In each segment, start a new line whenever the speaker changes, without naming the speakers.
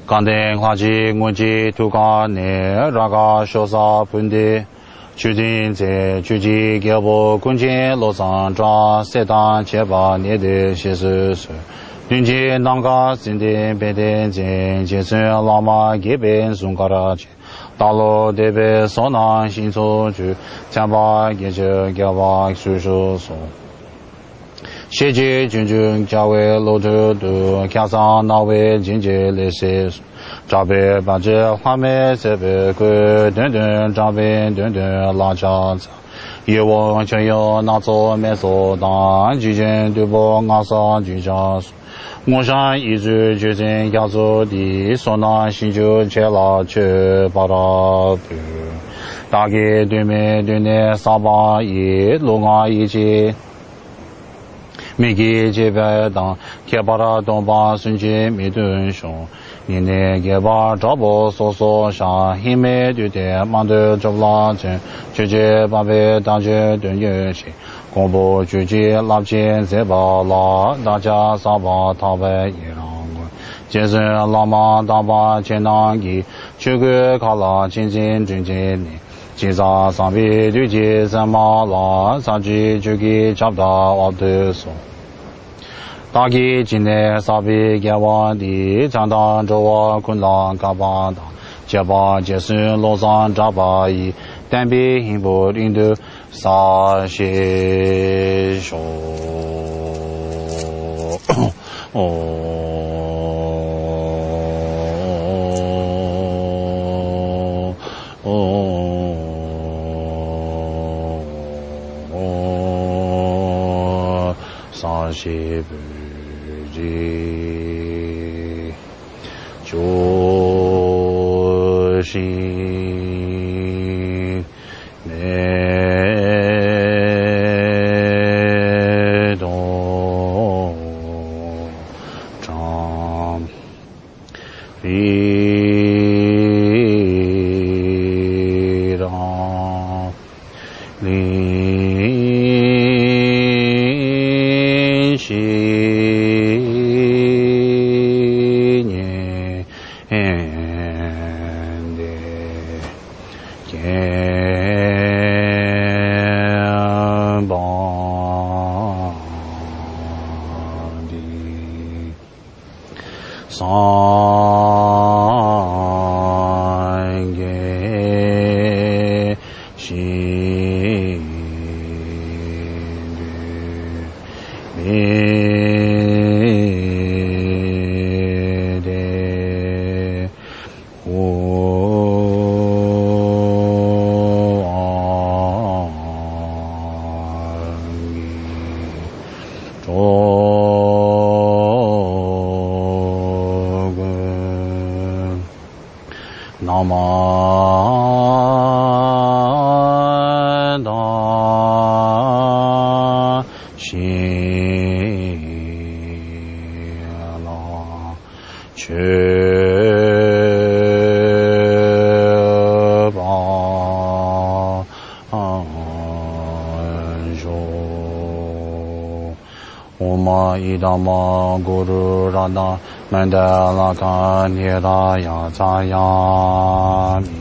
刚定花季我季土干内那个小沙本地。去年在去年给我关键路上抓3单7-8年的些事，临近那个今天白天前结束老马给边送过来去，大陆这边少南新出去，将把也就给我叔叔说。谢谢君君教为路途都加上那位经济那些。这边把这画面这边个等等这边等等拉家子，以往就有那座没座当之前对不俺上居家，我想一直决定要做的，说那新就接了去把它补，大概对面对那381路岸一街。每个街边当开把它东把瞬间没顿上。你那个把找不搜索上，黑妹对的，忙得找不拉紧，直接把被当着顿游戏，公布直接拉钱再把拉，大家上把他们一样过，接着老妈大把钱当给，去个卡拉渐渐正经的，接着上边对接什么拉，上去就给找不到我的说。大概今年稍微给我的长当着我困难干巴的，结巴结束路上找把一单边幸福领导啥些说啥些不。就是没多长离让临行。Dhamma Guru Radha Mandala Nira Yatayami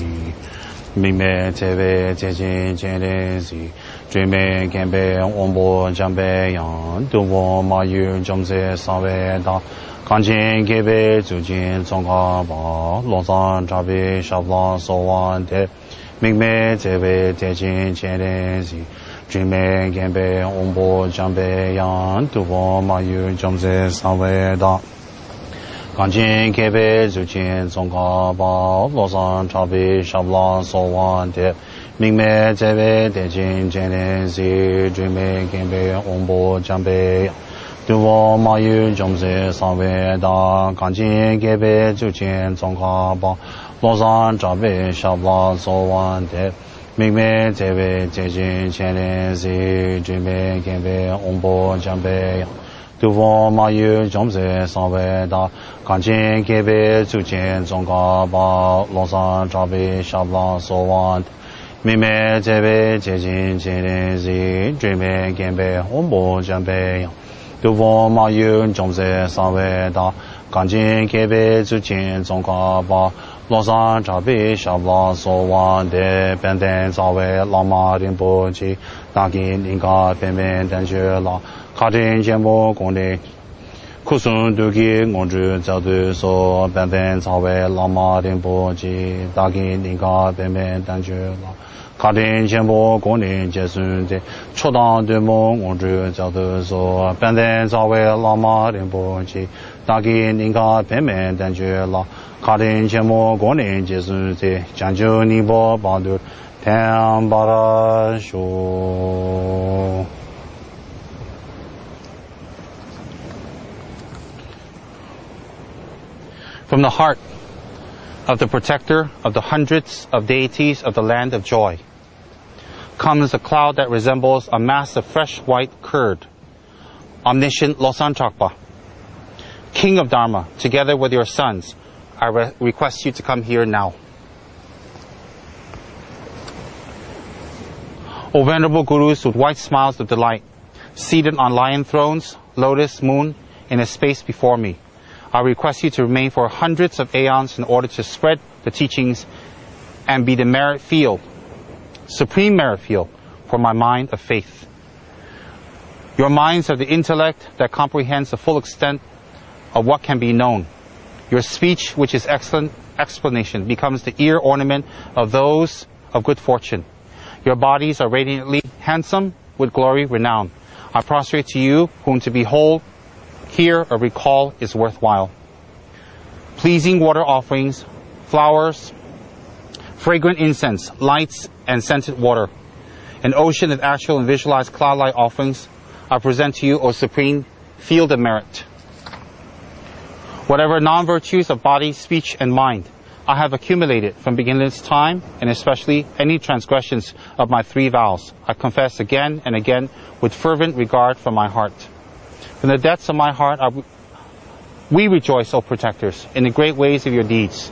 Mime Teve Tejin Chenrezi Dreame Kembe Ombo Jambe Yang Duwo Mayu Jomse Saveda Kanjin Kebe Zujin Tsongka Ba Longsan Chabe Shabla Sowan De Mime Teve Tejin Chenrezi Dreame Kembe Ombo Jambe Yang Duwo Mayu Jomse Saveda Kanjin Kebe Zujin Tsongka Ba Longsan Chabe Shabla Sowan De Mingme Teve Tejin Chenrezi Dreame Kembe Ombo Jambe Duwo Mayu Jomse Saveda Kanjin Kebe Zujin Tsongka Ba Longsan Chabe Shabla Sowan De Mingme Teve Tejin Chenrezi Dreame Kembe Ombo Jambe Duwo Mayu Jomse Saveda Kanjin Kebe Zujin Tsongka Ba Longsan Chabe Shabla Sowan Mime Teve Tejin Chenrezi Dreame Kembe Ombo Jambe Duwo Mayu Jomse Saveda 干净戒备之前总高把罗山茶杯小王所望的本等早为老马林波及大金应该本本等学了卡真节目功能库松都给我主找的所本本早为老马林波及大金应该本本等学了卡真节目功能结束的初当的梦我主找的所本本早为老马林波及大金应该本本等学了卡丁节目过年就是在讲究尼泊邦的天巴拉说。From the heart of the protector of the hundreds of deities of the land of joy comes a cloud that resembles a mass of fresh white curd, omniscient Losang Chokpa, King of Dharma, together with your sons, I request you to come here now. O venerable gurus with white smiles of delight, seated on lion thrones, lotus, moon, in a space before me, I request you to remain for hundreds of aeons in order to spread the teachings and be the merit field, supreme merit field for my mind of faith. Your minds have the intellect that comprehends the full extent of what can be known. Your speech, which is excellent explanation, becomes the ear ornament of those of good fortune. Your bodies are radiantly handsome with glory renown. I prostrate to you, whom to behold, hear, or recall is worthwhile. Pleasing water offerings, flowers, fragrant incense, lights, and scented water, an ocean of actual and visualized cloud-like offerings, I present to you, O supreme field of merit. Whatever non-virtues of body, speech, and mind I have accumulated from beginningless time, and especially any transgressions of my 3 vows, I confess again and again with fervent regard from my heart. From the depths of my heart, we rejoice, O protectors, in the great ways of your deeds.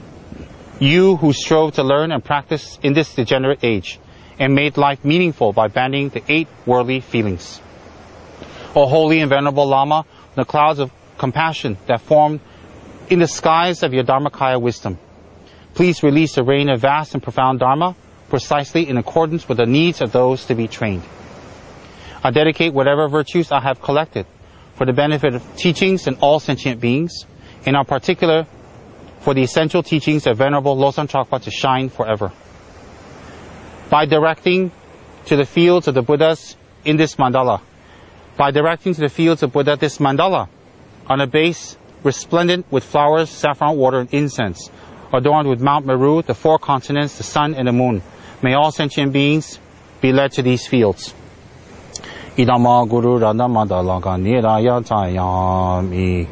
You who strove to learn and practice in this degenerate age, and made life meaningful by banning the 8 worldly feelings. O holy and venerable Lama, the clouds of compassion that formed in the skies of your Dharmakaya wisdom, please release the rain of vast and profound Dharma precisely in accordance with the needs of those to be trained. I dedicate whatever virtues I have collected for the benefit of teachings in all sentient beings, and in particular for the essential teachings of Venerable Losang Chokpa to shine forever. By directing to the fields of the Buddhas in this mandala, by directing to the fields of Buddha this mandala, on a base resplendent with flowers, saffron water, and incense, adorned with Mount Meru, the 4 continents, the sun, and the moon. May all sentient beings be led to these fields. Idama Guru Radha Madalaka Niraya Tayami.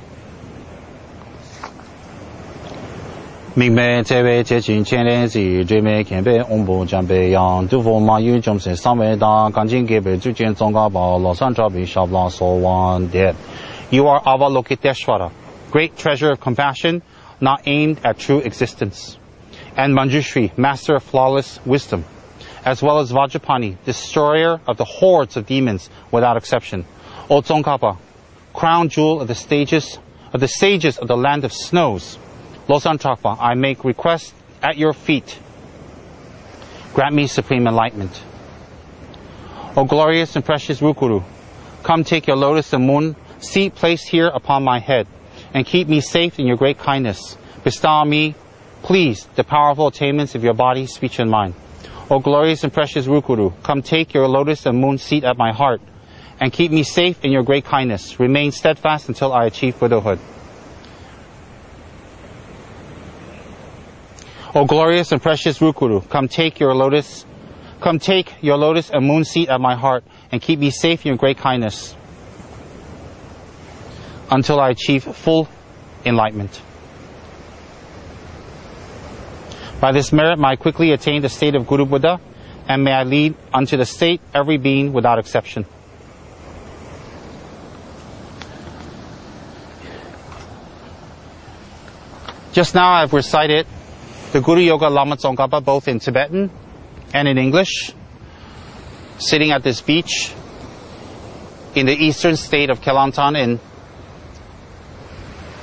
Minh mê chế vệ chế chính chế lệ gì chế mê khen bê ổng bù chẳng bê yang tu vô ma yu trong sẽ sang bê đa gan chính kế bê chu chiến trong gà bảo lo san tra bê shabla la so wan dead. You are Avalokiteshvara, great treasure of compassion, not aimed at true existence, and Manjushri, master of flawless wisdom, as well as Vajrapani, destroyer of the hordes of demons without exception. O Tsongkhapa, crown jewel of the sages of the land of snows, Losang Chokpa, I make request at your feet. Grant me supreme enlightenment. O glorious and precious Rukuru, come take your lotus and moon seat placed here upon my head, and keep me safe in your great kindness. Bestow on me, please, the powerful attainments of your body, speech, and mind. O glorious and precious Rukuru, come take your lotus and moon seat at my heart, and keep me safe in your great kindness. Remain steadfast until I achieve Buddhahood. O glorious and precious Rukuru, come take your lotus and moon seat at my heart, and keep me safe in your great kindness until I achieve full enlightenment. By this merit may I quickly attain the state of Guru Buddha, and may I lead unto the state every being without exception. Just now I've recited the Guru Yoga Lama Tsongkhapa both in Tibetan and in English, sitting at this beach in the eastern state of Kelantan in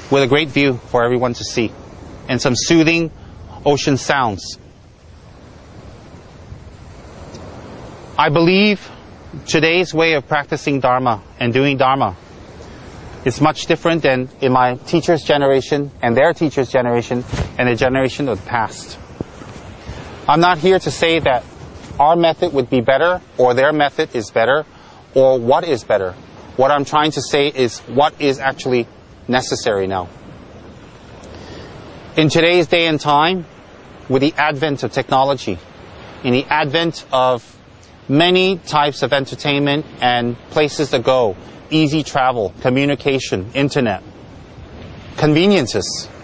with a great view for everyone to see, and some soothing ocean sounds. I believe today's way of practicing Dharma and doing Dharma is much different than in my teacher's generation and their teacher's generation and the generation of the past. I'm not here to say that our method would be better or their method is better or what is better. What I'm trying to say is what is actually necessary now. In today's day and time, with the advent of technology, in the advent of many types of entertainment and places to go, easy travel, communication, internet, conveniences,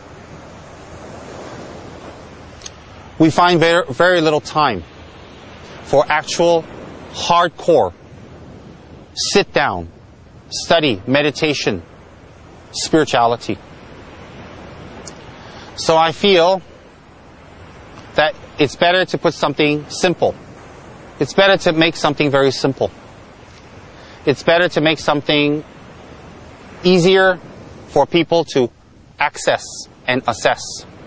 we find very, very little time for actual hardcore sit down, study, meditation, spirituality. So I feel that it's better to put something simple. It's better to make something very simple. It's better to make something easier for people to access and assess.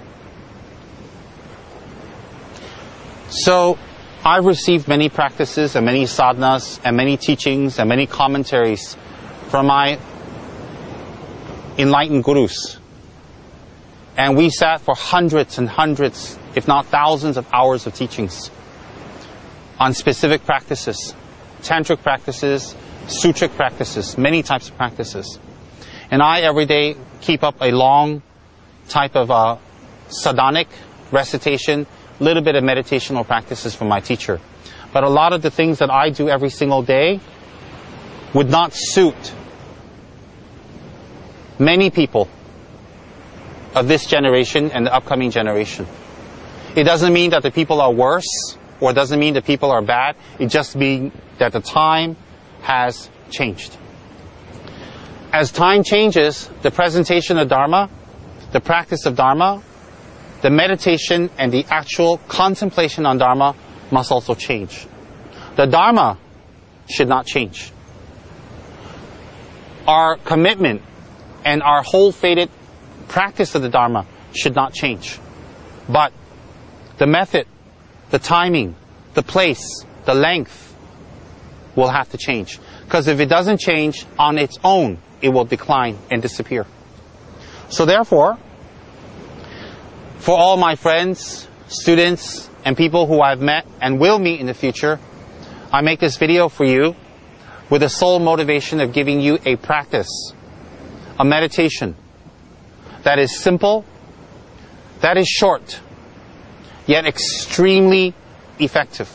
So I've received many practices and many sadhanas and many teachings and many commentaries from my enlightened gurus. And we sat for hundreds and hundreds, if not thousands of hours of teachings on specific practices, tantric practices, sutric practices, many types of practices. And I every day keep up a long type of sadhanic recitation, little bit of meditational practices from my teacher. But a lot of the things that I do every single day would not suit many people of this generation and the upcoming generation. It doesn't mean that the people are worse, or it doesn't mean that people are bad. It just means that the time has changed. As time changes, the presentation of Dharma, the practice of Dharma, the meditation and the actual contemplation on Dharma must also change. The Dharma should not change. Our commitment and our wholefated practice of the Dharma should not change. But the method, the timing, the place, the length will have to change. Because if it doesn't change on its own, it will decline and disappear. So therefore, for all my friends, students, and people who I've met and will meet in the future, I make this video for you with the sole motivation of giving you a practice, a meditation that is simple, that is short, yet extremely effective.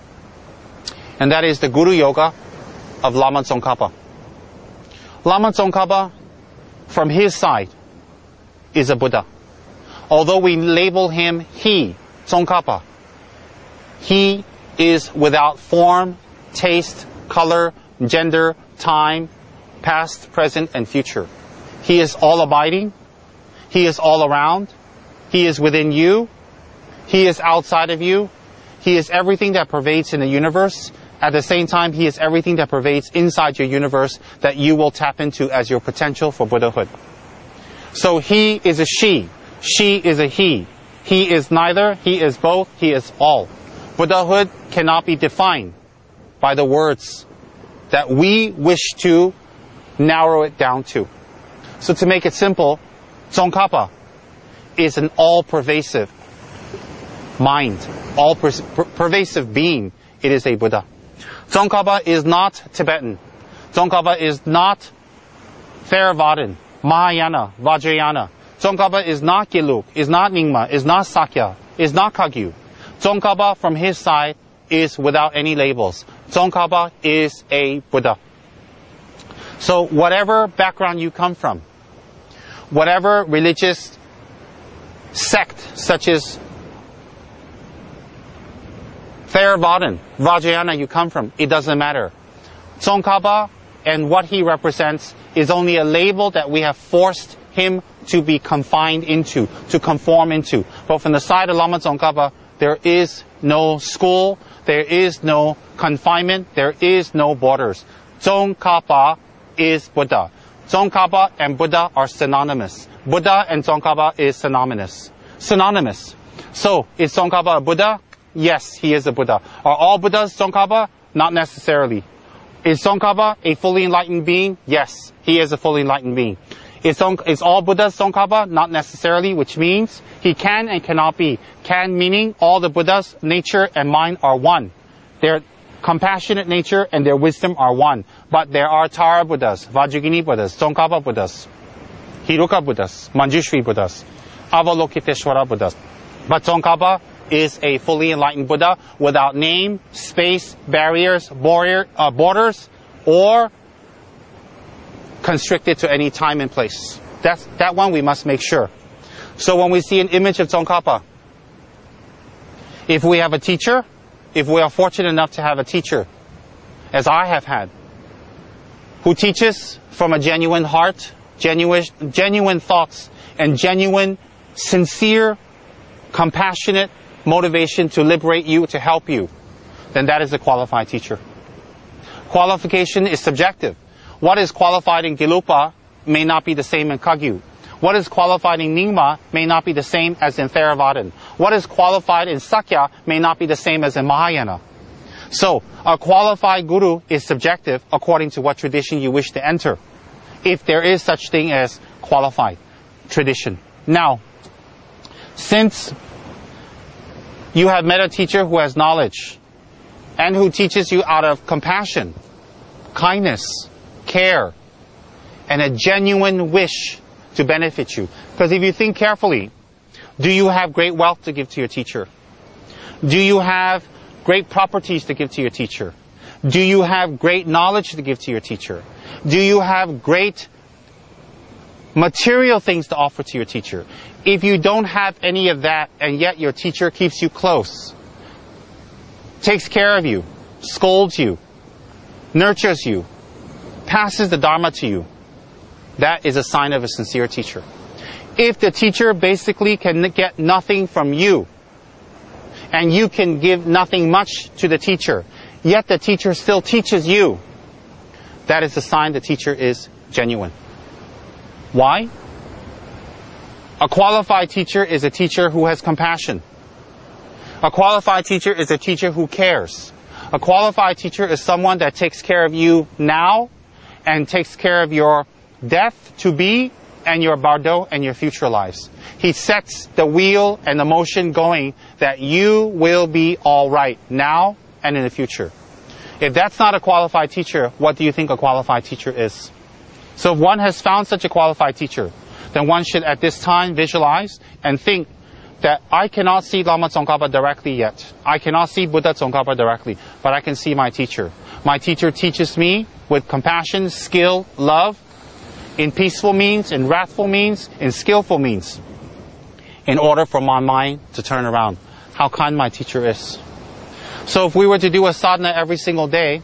And that is the Guru Yoga of Lama Tsongkhapa. Lama Tsongkhapa, from his side, is a Buddha. Although we label him he, Tsongkhapa, he is without form, taste, color, gender, time, past, present, and future. He is all abiding. He is all around. He is within you. He is outside of you. He is everything that pervades in the universe. At the same time, he is everything that pervades inside your universe that you will tap into as your potential for Buddhahood. So he is a she. She is a he. He is neither. He is both. He is all. Buddhahood cannot be defined by the words that we wish to narrow it down to. So to make it simple, Tsongkhapa is an all-pervasive mind, all-pervasive being. It is a Buddha. Tsongkhapa is not Tibetan. Tsongkhapa is not Theravadan, Mahayana, Vajrayana. Tsongkhapa is not Gelug, is not Nyingma, is not Sakya, is not Kagyu. Tsongkhapa from his side is without any labels. Tsongkhapa is a Buddha. So whatever background you come from, whatever religious sect such as Theravadan, Vajrayana you come from, it doesn't matter. Tsongkhapa and what he represents is only a label that we have forced him to be confined into, to conform into. But from the side of Lama Tsongkhapa, there is no school, there is no confinement, there is no borders. Tsongkhapa is Buddha. Tsongkhapa and Buddha are synonymous. Buddha and Tsongkhapa is synonymous. So, is Tsongkhapa a Buddha? Yes, he is a Buddha. Are all Buddhas Tsongkhapa? Not necessarily. Is Tsongkhapa a fully enlightened being? Yes, he is a fully enlightened being. Is all Buddhas Tsongkhapa? Not necessarily, which means he can and cannot be. Can meaning all the Buddhas' nature and mind are one. Their compassionate nature and their wisdom are one. But there are Tara Buddhas, Vajrayogini Buddhas, Tsongkhapa Buddhas, Heruka Buddhas, Manjushri Buddhas, Avalokiteshvara Buddhas. But Tsongkhapa is a fully enlightened Buddha without name, space, barriers, borders, or constricted to any time and place. That one we must make sure. So when we see an image of Tsongkhapa, if we have a teacher, if we are fortunate enough to have a teacher, as I have had, who teaches from a genuine heart, genuine thoughts, and genuine, sincere, compassionate motivation to liberate you, to help you, then that is a qualified teacher. Qualification is subjective. What is qualified in Gelugpa may not be the same in Kagyu. What is qualified in Nyingma may not be the same as in Theravadan. What is qualified in Sakya may not be the same as in Mahayana. So, a qualified guru is subjective according to what tradition you wish to enter, if there is such thing as qualified tradition. Now, since you have met a teacher who has knowledge and who teaches you out of compassion, kindness, care, and a genuine wish to benefit you. Because if you think carefully, do you have great wealth to give to your teacher? Do you have great properties to give to your teacher? Do you have great knowledge to give to your teacher? Do you have great material things to offer to your teacher? If you don't have any of that, and yet your teacher keeps you close, takes care of you, scolds you, nurtures you, passes the Dharma to you, that is a sign of a sincere teacher. If the teacher basically can get nothing from you, and you can give nothing much to the teacher, yet the teacher still teaches you, that is a sign the teacher is genuine. Why? A qualified teacher is a teacher who has compassion. A qualified teacher is a teacher who cares. A qualified teacher is someone that takes care of you now and takes care of your death to be and your bardo and your future lives. He sets the wheel and the motion going that you will be all right now and in the future. If that's not a qualified teacher, what do you think a qualified teacher is? So if one has found such a qualified teacher, then one should at this time visualize and think that I cannot see Lama Tsongkhapa directly yet. I cannot see Buddha Tsongkhapa directly, but I can see my teacher. My teacher teaches me with compassion, skill, love, in peaceful means, in wrathful means, in skillful means, in order for my mind to turn around. How kind my teacher is. So if we were to do a sadhana every single day,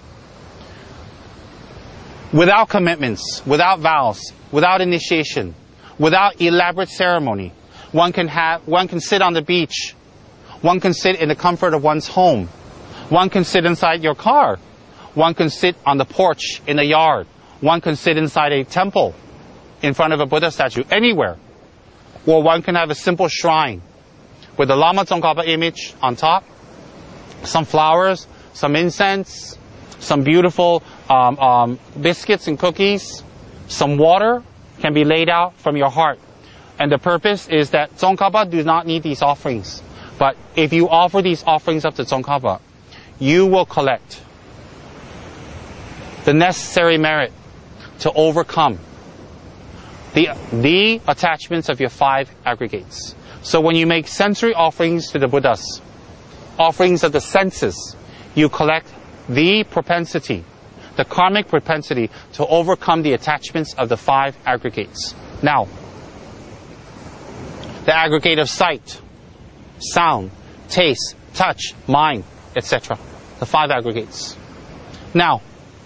without commitments, without vows, without initiation, without elaborate ceremony, one can sit on the beach, one can sit in the comfort of one's home, one can sit inside your car, one can sit on the porch in the yard, one can sit inside a temple in front of a Buddha statue, anywhere. Or one can have a simple shrine with the Lama Tsongkhapa image on top, some flowers, some incense, some beautiful biscuits and cookies, some water can be laid out from your heart. And the purpose is that Tsongkhapa do not need these offerings. But if you offer these offerings up to Tsongkhapa, you will collect the necessary merit to overcome the attachments of your 5 aggregates. So when you make sensory offerings to the Buddhas, offerings of the senses, you collect the propensity, the karmic propensity to overcome the attachments of the 5 aggregates. Now, the aggregate of sight, sound, taste, touch, mind, etc. The 5 aggregates. Now,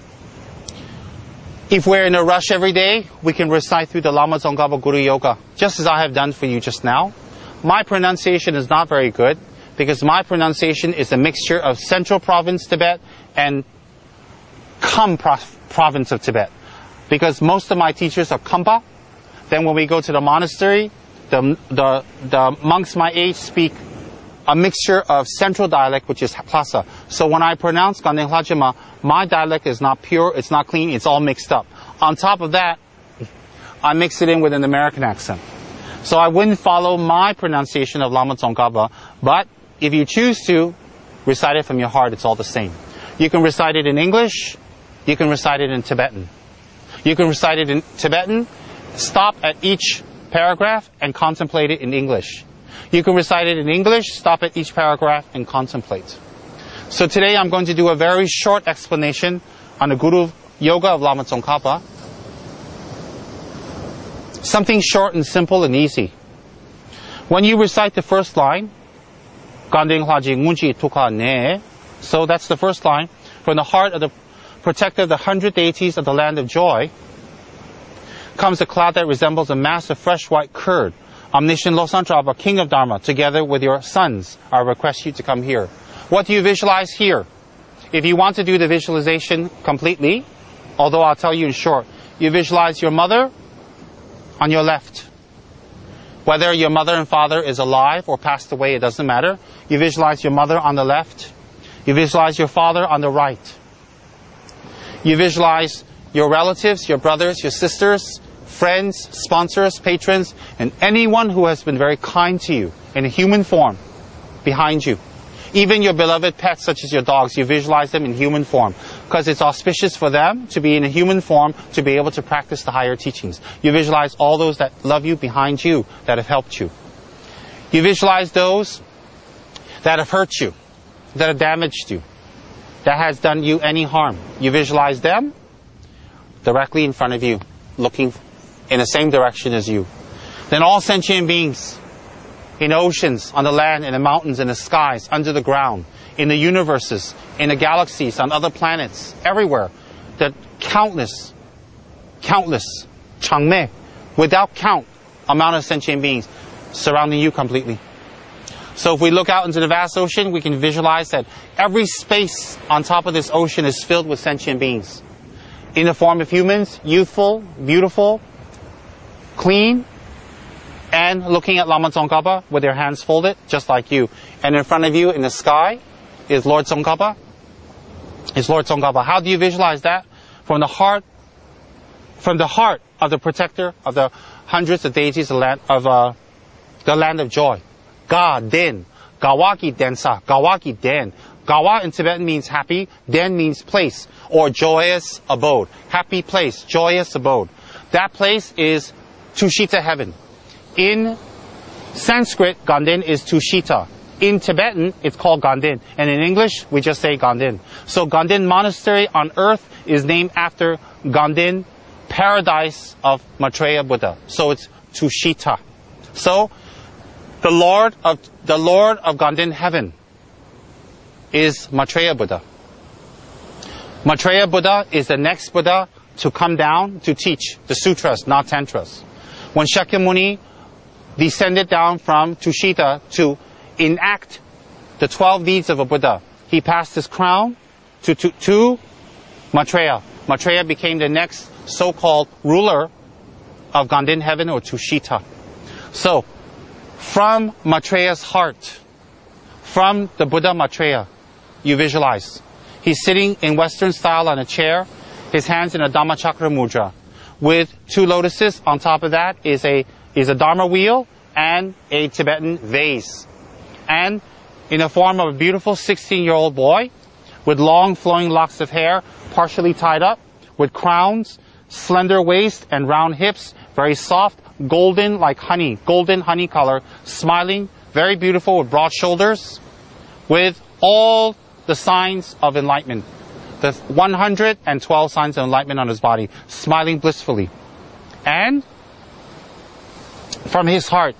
if we're in a rush every day, we can recite through the Lama Tsongkhapa Guru Yoga, just as I have done for you just now. My pronunciation is not very good, because my pronunciation is a mixture of Central Province Tibet and Kham Province of Tibet. because most of my teachers are Kampa. Then when we go to the monastery, the monks my age speak a mixture of central dialect, which is Lhasa. So when I pronounce Ganden Hlajima, my dialect is not pure, it's not clean, it's all mixed up. On top of that, I mix it in with an American accent. So I wouldn't follow my pronunciation of Lama Tsongkhapa, but if you choose to recite it from your heart, it's all the same. You can recite it in English, you can recite it in Tibetan. You can recite it in Tibetan, stop at each paragraph and contemplate it in English. You can recite it in English, stop at each paragraph and contemplate. So today I'm going to do a very short explanation on the Guru Yoga of Lama Tsongkhapa. Something short and simple and easy. When you recite the first line, Ganden Hlaji Ngunji Tukha Ne, so that's the first line, from the heart of the protector of the 100 deities of the land of joy, comes a cloud that resembles a mass of fresh white curd. Omniscient Losang Traba, King of Dharma, together with your sons, I request you to come here. What do you visualize here? If you want to do the visualization completely, although I'll tell you in short, you visualize your mother on your left. Whether your mother and father is alive or passed away, it doesn't matter. You visualize your mother on the left. You visualize your father on the right. You visualize your relatives, your brothers, your sisters, friends, sponsors, patrons, and anyone who has been very kind to you in a human form behind you. Even your beloved pets, such as your dogs, you visualize them in human form because it's auspicious for them to be in a human form to be able to practice the higher teachings. You visualize all those that love you behind you, that have helped you. You visualize those that have hurt you, that have damaged you, that has done you any harm. You visualize them directly in front of you, looking in the same direction as you. Then all sentient beings, in oceans, on the land, in the mountains, in the skies, under the ground, in the universes, in the galaxies, on other planets, everywhere, the countless, changme, without count, amount of sentient beings surrounding you completely. So if we look out into the vast ocean, we can visualize that every space on top of this ocean is filled with sentient beings. In the form of humans, youthful, beautiful, clean, and looking at Lama Tsongkhapa with their hands folded, just like you. And in front of you in the sky is Lord Tsongkhapa. How do you visualize that? From the heart of the protector of the hundreds of deities of the land of joy. Ga Den, Gawaki Densa, Gawaki Den. Gawa in Tibetan means happy, Den means place, or joyous abode. Happy place, joyous abode. That place is Tushita heaven. In Sanskrit, Ganden is Tushita. In Tibetan, it's called Ganden. And in English, we just say Ganden. So Ganden Monastery on earth is named after Ganden, paradise of Maitreya Buddha. So it's Tushita. So the Lord of Ganden heaven is Maitreya Buddha. Maitreya Buddha is the next Buddha to come down to teach the sutras, not tantras. When Shakyamuni descended down from Tushita to enact the 12 deeds of a Buddha, he passed his crown to Maitreya. Maitreya became the next so-called ruler of Ganden heaven, or Tushita. So, from Maitreya's heart, from the Buddha Maitreya, you visualize. He's sitting in Western style on a chair, his hands in a Dhammachakra mudra, with two lotuses. On top of that is a Dharma wheel and a Tibetan vase. And in the form of a beautiful 16-year-old boy with long flowing locks of hair, partially tied up, with crowns, slender waist and round hips, very soft, golden like honey, golden honey color, smiling, very beautiful with broad shoulders, with all the signs of enlightenment. The 112 signs of enlightenment on his body, smiling blissfully. And from his heart,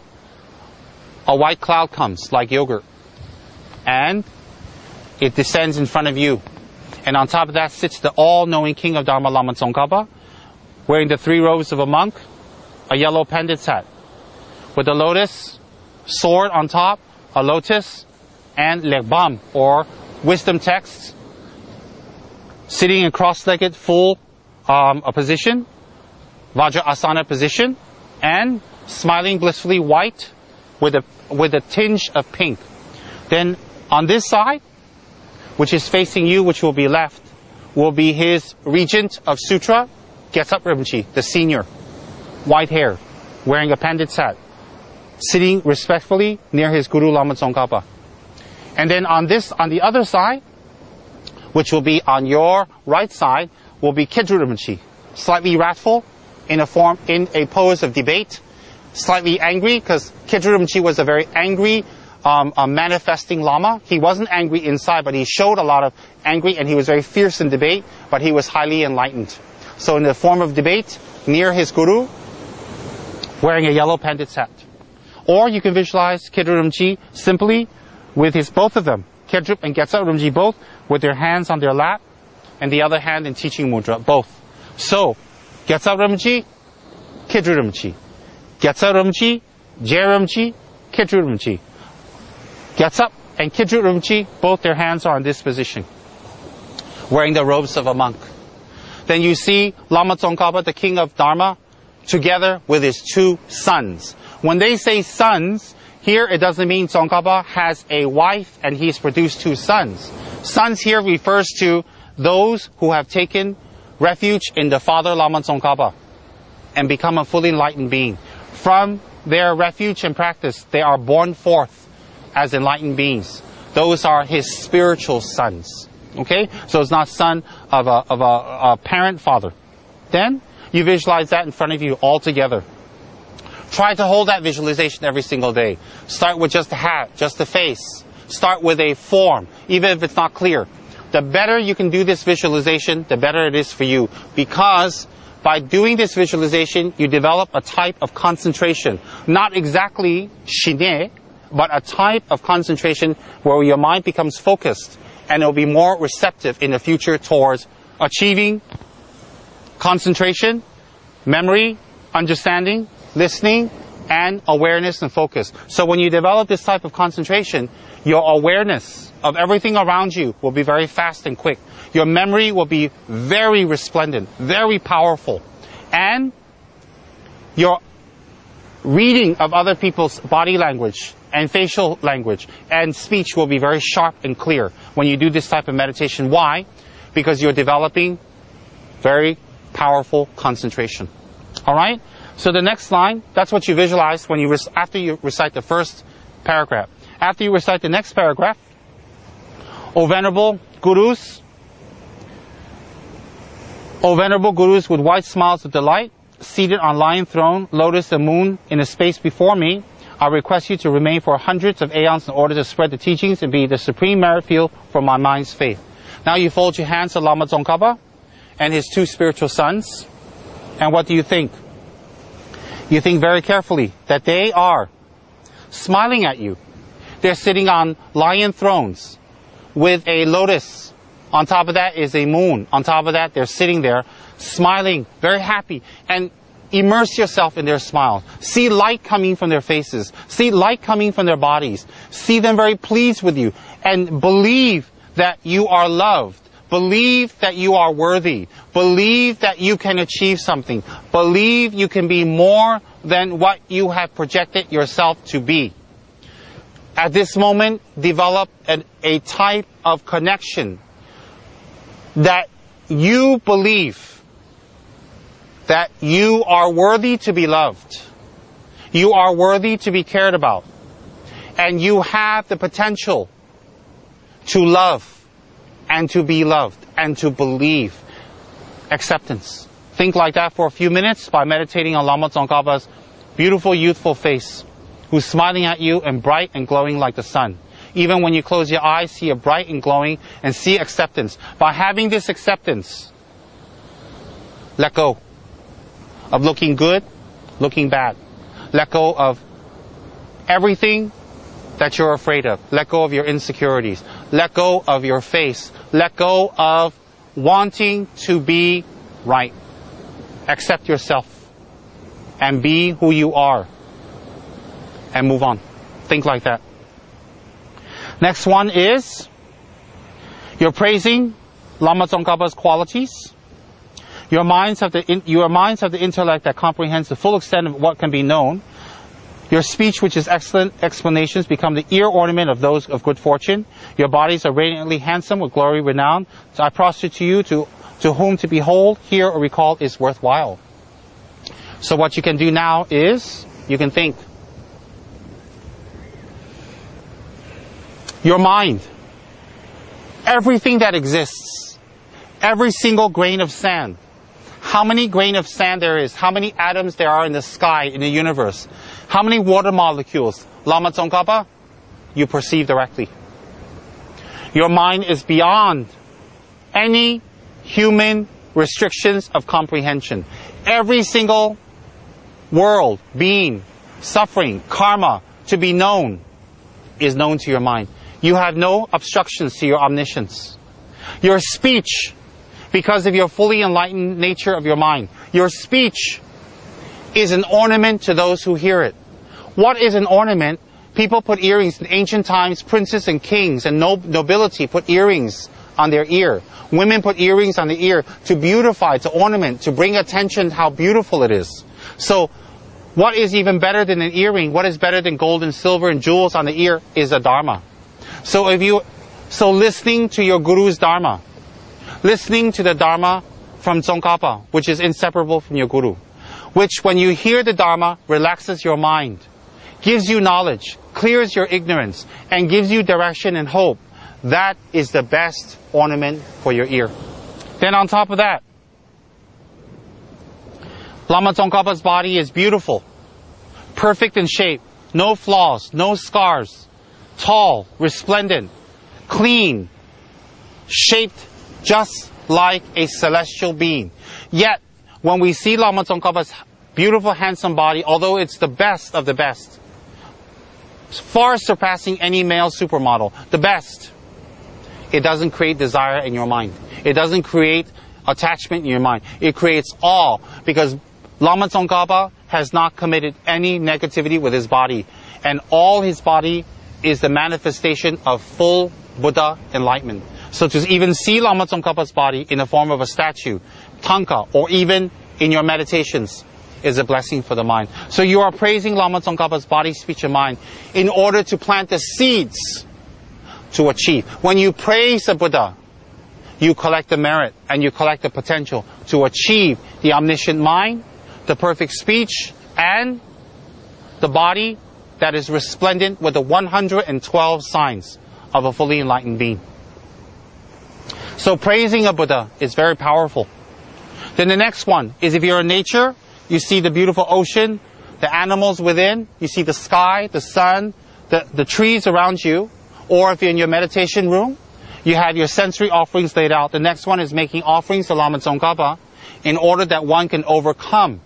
a white cloud comes like yogurt. And it descends in front of you. And on top of that sits the all-knowing King of Dharma, Lama Tsongkhapa, wearing the 3 robes of a monk, a yellow pendant hat, with a lotus, sword on top, a lotus, and legbam, or wisdom texts, sitting in cross-legged full a position, Vajrasana position, and smiling blissfully white with a tinge of pink. Then on this side, which is facing you, which will be left, will be his regent of sutra, Gyatso Rinpoche, the senior, white hair, wearing a pandit's hat, sitting respectfully near his Guru Lama Tsongkhapa. And then on the other side, which will be on your right side, will be Kyedru Rinpoche, slightly wrathful, in a pose of debate, slightly angry, because Kyedru Rinpoche was a very angry, manifesting Lama. He wasn't angry inside, but he showed a lot of angry, and he was very fierce in debate, but he was highly enlightened. So in the form of debate, near his Guru, wearing a yellow pandit's hat. Or you can visualize Kyedru Rinpoche simply with both of them, Kyedrup and Gyatso Rinpoche both, with their hands on their lap, and the other hand in teaching mudra, both. So, Gyatso Rinpoche, Kyedru Rinpoche. Gyatso Rinpoche, Je Rinpoche, Kyedru Rinpoche. Gyatso and Kyedru Rinpoche, both their hands are in this position, wearing the robes of a monk. Then you see Lama Tsongkhapa, the king of Dharma, together with his two sons. When they say sons, here it doesn't mean Tsongkhapa has a wife and he's produced two sons. Sons here refers to those who have taken refuge in the Father Lama Tsongkhapa and become a fully enlightened being. From their refuge and practice, they are born forth as enlightened beings. Those are his spiritual sons. Okay? So it's not son of a parent father. Then you visualize that in front of you all together. Try to hold that visualization every single day. Start with just a hat, just a face. Start with a form, even if it's not clear. The better you can do this visualization, the better it is for you. Because by doing this visualization, you develop a type of concentration. Not exactly shine, but a type of concentration where your mind becomes focused and it will be more receptive in the future towards achieving concentration, memory, understanding, listening, and awareness and focus. So when you develop this type of concentration, your awareness of everything around you will be very fast and quick. Your memory will be very resplendent, very powerful. And your reading of other people's body language and facial language and speech will be very sharp and clear when you do this type of meditation. Why? Because you're developing very powerful concentration. Alright? So the next line, that's what you visualize when after you recite the first paragraph. After you recite the next paragraph, O venerable gurus with white smiles of delight, seated on lion throne, lotus and moon in a space before me, I request you to remain for hundreds of aeons in order to spread the teachings and be the supreme merit field for my mind's faith. Now you fold your hands to Lama Tsongkhapa and his two spiritual sons. And what do you think? You think very carefully that they are smiling at you. They're sitting on lion thrones with a lotus. On top of that is a moon. On top of that, they're sitting there smiling, very happy. And immerse yourself in their smile. See light coming from their faces. See light coming from their bodies. See them very pleased with you. And believe that you are loved. Believe that you are worthy. Believe that you can achieve something. Believe you can be more than what you have projected yourself to be. At this moment, develop a type of connection that you believe that you are worthy to be loved. You are worthy to be cared about. And you have the potential to love and to be loved and to believe. Acceptance. Think like that for a few minutes by meditating on Lama Tsongkhapa's beautiful youthful face, who's smiling at you and bright and glowing like the sun. Even when you close your eyes, see it bright and glowing and see acceptance. By having this acceptance, let go of looking good, looking bad. Let go of everything that you're afraid of. Let go of your insecurities. Let go of your face. Let go of wanting to be right. Accept yourself and be who you are and move on. Think like that. Next one is you're praising Lama Tsongkhapa's qualities. Your minds have the intellect that comprehends the full extent of what can be known. Your speech, which is excellent explanations, become the ear ornament of those of good fortune. Your bodies are radiantly handsome with glory, renown. So I prostrate to you, to whom to behold, hear, or recall is worthwhile. So what you can do now is, you can think. Your mind, everything that exists, every single grain of sand, how many grain of sand there is, how many atoms there are in the sky, in the universe, how many water molecules, Lama Tsongkhapa, you perceive directly. Your mind is beyond any human restrictions of comprehension. Every single world, being, suffering, karma, to be known, is known to your mind. You have no obstructions to your omniscience. Your speech, because of your fully enlightened nature of your mind, your speech is an ornament to those who hear it. What is an ornament? People put earrings. In ancient times, princes and kings and nobility put earrings on their ear. Women put earrings on the ear to beautify, to ornament, to bring attention how beautiful it is. So, what is even better than an earring? What is better than gold and silver and jewels on the ear is a dharma. So listening to your guru's dharma, listening to the dharma from Tsongkhapa, which is inseparable from your guru, which when you hear the dharma, relaxes your mind, gives you knowledge, clears your ignorance, and gives you direction and hope. That is the best ornament for your ear. Then on top of that, Lama Tsongkhapa's body is beautiful, perfect in shape, no flaws, no scars, tall, resplendent, clean, shaped just like a celestial being. Yet, when we see Lama Tsongkhapa's beautiful, handsome body, although it's the best of the best, far surpassing any male supermodel, the best, it doesn't create desire in your mind. It doesn't create attachment in your mind. It creates awe, because Lama Tsongkhapa has not committed any negativity with his body, and all his body is the manifestation of full Buddha enlightenment. So to even see Lama Tsongkhapa's body in the form of a statue, tanka, or even in your meditations, is a blessing for the mind. So you are praising Lama Tsongkhapa's body, speech, and mind in order to plant the seeds to achieve. When you praise the Buddha, you collect the merit and you collect the potential to achieve the omniscient mind, the perfect speech, and the body that is resplendent with the 112 signs of a fully enlightened being. So praising a Buddha is very powerful. Then the next one is, if you're in nature, you see the beautiful ocean, the animals within, you see the sky, the sun, the trees around you. Or if you're in your meditation room, you have your sensory offerings laid out. The next one is making offerings to Lama Tsongkhapa in order that one can overcome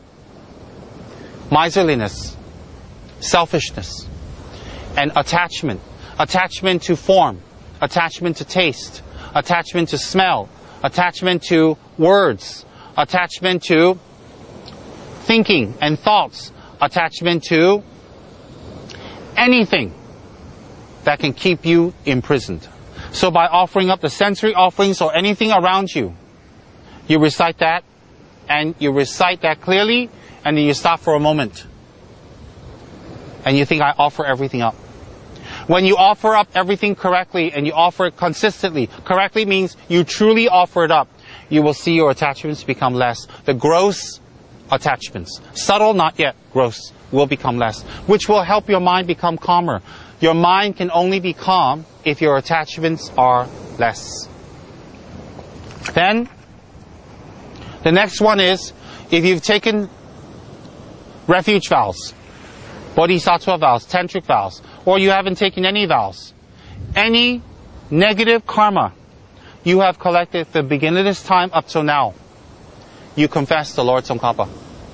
miserliness, selfishness, and attachment. Attachment to form, attachment to taste, attachment to smell, attachment to words, attachment to thinking and thoughts, attachment to anything that can keep you imprisoned. So by offering up the sensory offerings or anything around you, you recite that, and you recite that clearly, and then you stop for a moment. And you think, I offer everything up. When you offer up everything correctly and you offer it consistently, correctly means you truly offer it up, you will see your attachments become less. The gross attachments, subtle not yet, gross, will become less, which will help your mind become calmer. Your mind can only be calm if your attachments are less. Then, the next one is, if you've taken refuge vows, bodhisattva vows, tantric vows, or you haven't taken any vows, any negative karma you have collected from the beginning of this time up till now, you confess to Lord Tsongkhapa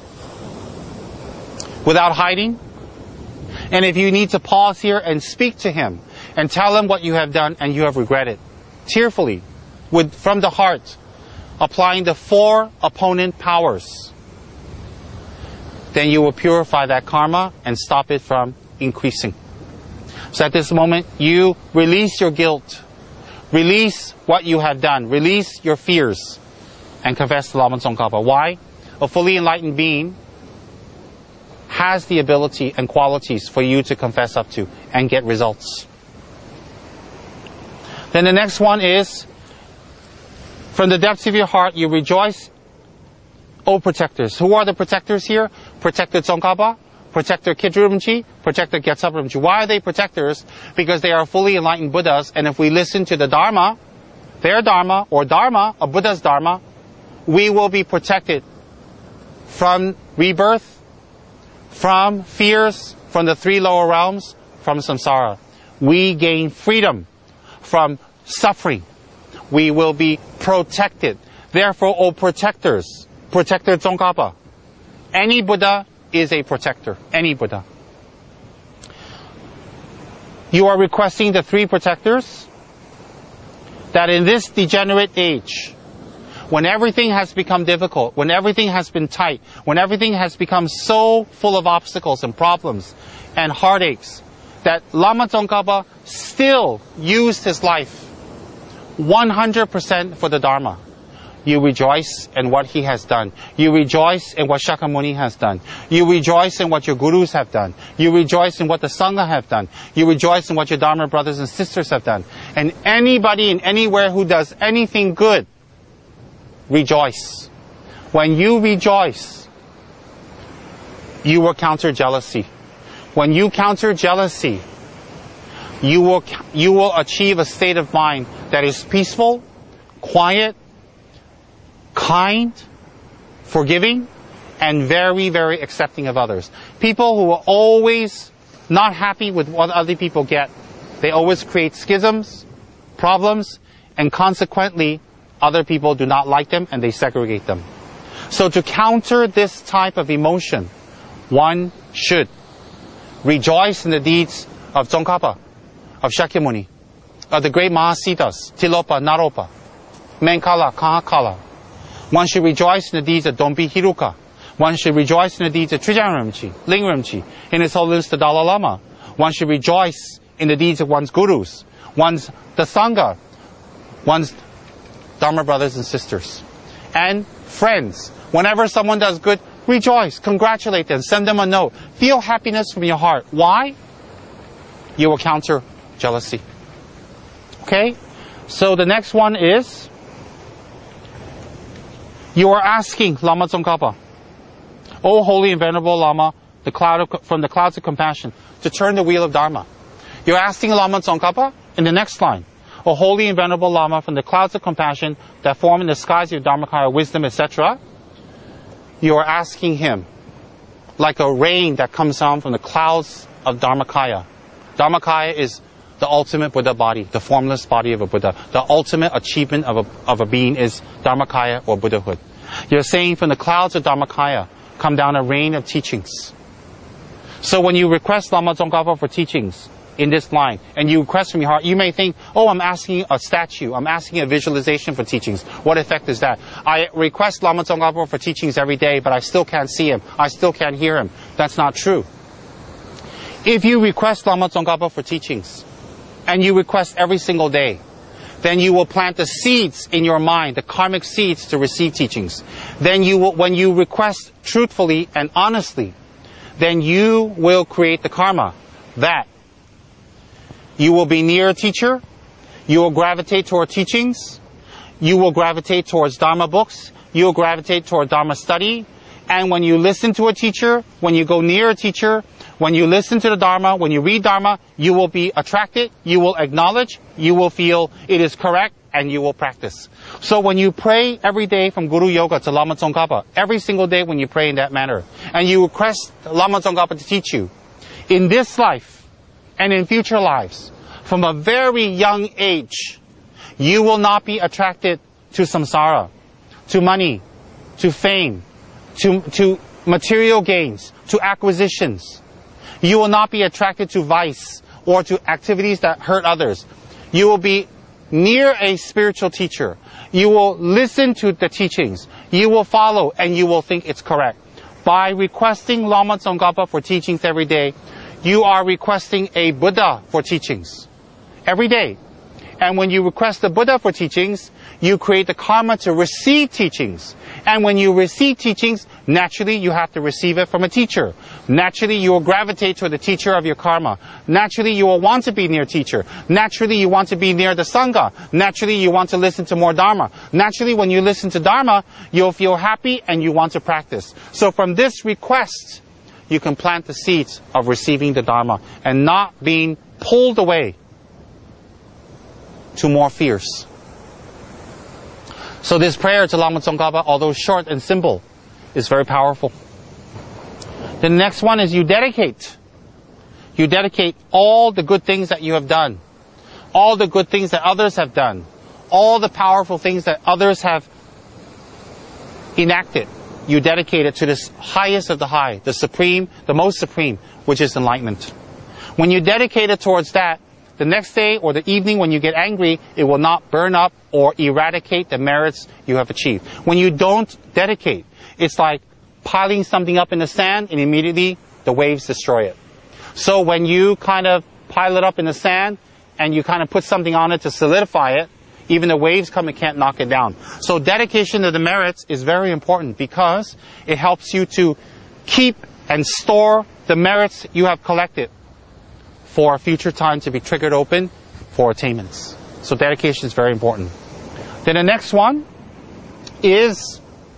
without hiding. And if you need to pause here and speak to him and tell him what you have done and you have regretted, tearfully, from the heart, applying the 4 opponent powers, then you will purify that karma and stop it from increasing. So at this moment, you release your guilt, release what you have done, release your fears, and confess to Lama Tsongkhapa. Why? A fully enlightened being has the ability and qualities for you to confess up to and get results. Then the next one is, from the depths of your heart, you rejoice, O protectors. Who are the protectors here? Protector Tsongkhapa, Protector Khedrumchi, Protector Gyatso Rinpoche. Why are they protectors? Because they are fully enlightened Buddhas, and if we listen to the Dharma, their Dharma, or Dharma, a Buddha's Dharma, we will be protected from rebirth, from fears, from the three lower realms, from samsara. We gain freedom from suffering. We will be protected. Therefore, O protectors, Protector Tsongkhapa. Any Buddha is a protector. Any Buddha. You are requesting the three protectors that in this degenerate age, when everything has become difficult, when everything has been tight, when everything has become so full of obstacles and problems and heartaches, that Lama Tsongkhapa still used his life 100% for the Dharma. You rejoice in what he has done. You rejoice in what Shakyamuni has done. You rejoice in what your gurus have done. You rejoice in what the Sangha have done. You rejoice in what your Dharma brothers and sisters have done. And anybody and anywhere who does anything good, rejoice. When you rejoice, you will counter jealousy. When you counter jealousy, you will achieve a state of mind that is peaceful, quiet, kind, forgiving, and very, very accepting of others. People who are always not happy with what other people get, they always create schisms, problems, and consequently, other people do not like them and they segregate them. So to counter this type of emotion, one should rejoice in the deeds of Tsongkhapa, of Shakyamuni, of the great Mahasiddhas, Tilopa, Naropa, Menkala, Kahakala. One should rejoice in the deeds of Dompi Hiruka. One should rejoice in the deeds of Trijang Rinpoche, Ling Rinpoche, in His Holiness the Dalai Lama. One should rejoice in the deeds of one's gurus, the Sangha, one's Dharma brothers and sisters. And friends, whenever someone does good, rejoice, congratulate them, send them a note. Feel happiness from your heart. Why? You will counter jealousy. Okay? So the next one is, you are asking Lama Tsongkhapa, O holy and venerable Lama, from the clouds of compassion, to turn the wheel of Dharma. You're asking Lama Tsongkhapa in the next line, O holy and venerable Lama, from the clouds of compassion that form in the skies of Dharmakaya, wisdom, etc. You are asking him, like a rain that comes down from the clouds of Dharmakaya. Dharmakaya is the ultimate Buddha body, the formless body of a Buddha. The ultimate achievement of a being is Dharmakaya or Buddhahood. You're saying from the clouds of Dharmakaya come down a rain of teachings. So when you request Lama Tsongkhapa for teachings in this line, and you request from your heart, you may think, oh, I'm asking a statue, I'm asking a visualization for teachings. What effect is that? I request Lama Tsongkhapa for teachings every day, but I still can't see him. I still can't hear him. That's not true. If you request Lama Tsongkhapa for teachings, and you request every single day, then you will plant the seeds in your mind, the karmic seeds to receive teachings. Then when you request truthfully and honestly, then you will create the karma that you will be near a teacher, you will gravitate toward teachings, you will gravitate towards Dharma books, you will gravitate toward Dharma study, and when you listen to a teacher, when you go near a teacher, when you listen to the Dharma, when you read Dharma, you will be attracted, you will acknowledge, you will feel it is correct, and you will practice. So when you pray every day from Guru Yoga to Lama Tsongkhapa, every single day when you pray in that manner, and you request Lama Tsongkhapa to teach you, in this life and in future lives, from a very young age, you will not be attracted to samsara, to money, to fame, to material gains, to acquisitions. You will not be attracted to vice or to activities that hurt others. You will be near a spiritual teacher. You will listen to the teachings. You will follow and you will think it's correct. By requesting Lama Tsongkhapa for teachings every day, you are requesting a Buddha for teachings every day. And when you request the Buddha for teachings, you create the karma to receive teachings. And when you receive teachings, naturally you have to receive it from a teacher. Naturally you will gravitate toward the teacher of your karma. Naturally you will want to be near teacher. Naturally you want to be near the Sangha. Naturally you want to listen to more Dharma. Naturally when you listen to Dharma, you'll feel happy and you want to practice. So from this request, you can plant the seeds of receiving the Dharma and not being pulled away to more fears. So this prayer to Lama Tsongkhapa, although short and simple, is very powerful. The next one is you dedicate. You dedicate all the good things that you have done, all the good things that others have done, all the powerful things that others have enacted. You dedicate it to this highest of the high, the supreme, the most supreme, which is enlightenment. When you dedicate it towards that, the next day or the evening when you get angry, it will not burn up or eradicate the merits you have achieved. When you don't dedicate, it's like piling something up in the sand and immediately the waves destroy it. So when you kind of pile it up in the sand and you kind of put something on it to solidify it, even the waves come and can't knock it down. So dedication to the merits is very important because it helps you to keep and store the merits you have collected for a future time to be triggered open for attainments. So dedication is very important. Then the next one is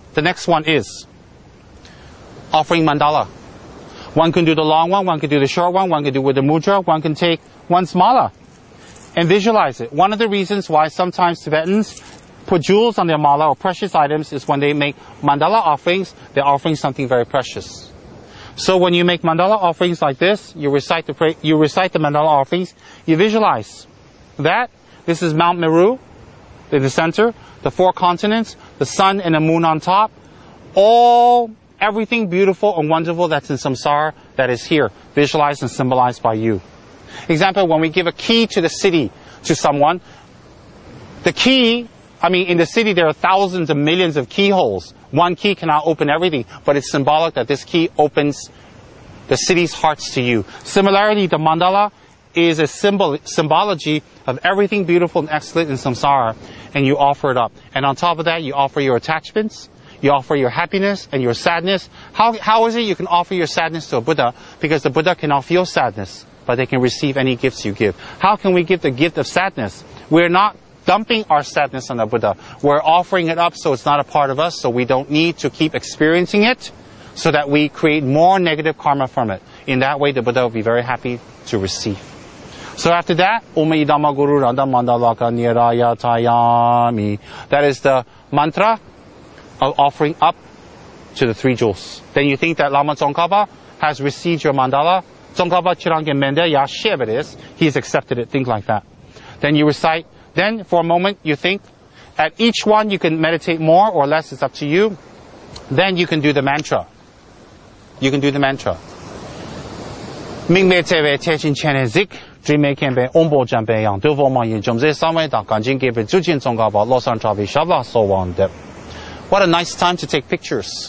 offering mandala. One can do the long one can do the short one can do with the mudra, one can take one's mala and visualize it. One of the reasons why sometimes Tibetans put jewels on their mala or precious items is when they make mandala offerings, they're offering something very precious. So when you make mandala offerings like this, you recite the mandala offerings, you visualize that this is Mount Meru in the center, the 4 continents, the sun and the moon on top, everything beautiful and wonderful that's in samsara that is here, visualized and symbolized by you. Example, when we give a key to the city to someone, the key, in the city there are thousands and millions of keyholes. One key cannot open everything, but it's symbolic that this key opens the city's hearts to you. Similarly, the mandala is a symbology of everything beautiful and excellent in samsara, and you offer it up. And on top of that, you offer your attachments, you offer your happiness and your sadness. How is it you can offer your sadness to a Buddha? Because the Buddha cannot feel sadness, but they can receive any gifts you give. How can we give the gift of sadness? We're not dumping our sadness on the Buddha. We're offering it up so it's not a part of us, so we don't need to keep experiencing it, so that we create more negative karma from it. In that way, the Buddha will be very happy to receive. So after that, that is the mantra of offering up to the 3 jewels. Then you think that Lama Tsongkhapa has received your mandala. Tsongkhapa Chirangye Mende Ya Shevedes, he's accepted it, think like that. Then you recite. Then, for a moment, you think. At each one, you can meditate more or less. It's up to you. Then you can do the mantra. Mingme Tewe Techin Chene Zik, Dreame Kembe Ombo Jambe Yang, Devo Ma Yin Jomze Samwe Da Ganjin Gebe Zujin Tsongkhapa Losan Travi Shabla So Wan Dep. What a nice time to take pictures.